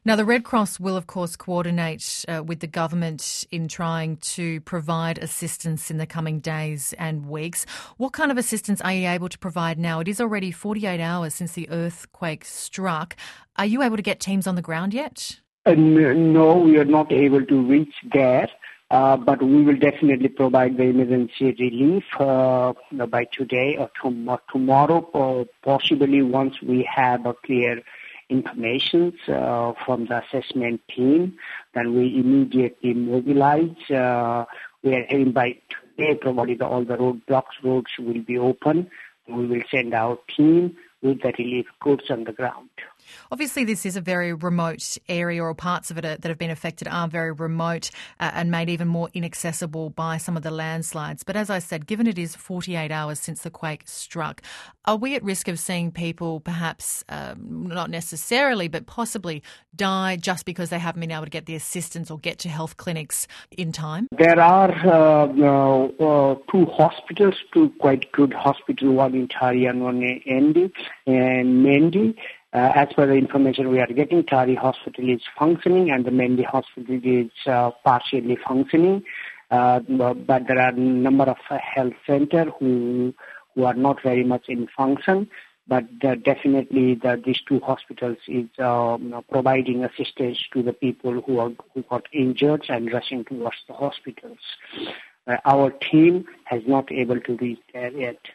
Now, the Red Cross will, of course, coordinate with the government in trying to provide assistance in the coming days and weeks. What kind of assistance are you able to provide now? It is already 48 hours since the earthquake struck. Are you able to get teams on the ground yet? No, we are not able to reach there. But we will definitely provide the emergency relief by today or tomorrow, possibly once we have a clear information from the assessment team. Then we immediately mobilize. We are heading by today, probably all the roads will be open. We will send our team with the relief goods on the ground. Obviously, this is a very remote area, or parts of it that have been affected are very remote and made even more inaccessible by some of the landslides. But as I said, given it is 48 hours since the quake struck, are we at risk of seeing people perhaps, not necessarily, but possibly die just because they haven't been able to get the assistance or get to health clinics in time? There are two hospitals, two quite good hospitals, one in Tari and one in Mendi. As per the information we are getting, Tari Hospital is functioning and the Mendi Hospital is partially functioning. But there are a number of health centers who are not very much in function. But definitely these two hospitals is providing assistance to the people who got injured and rushing towards the hospitals. Our team has not able to reach there yet.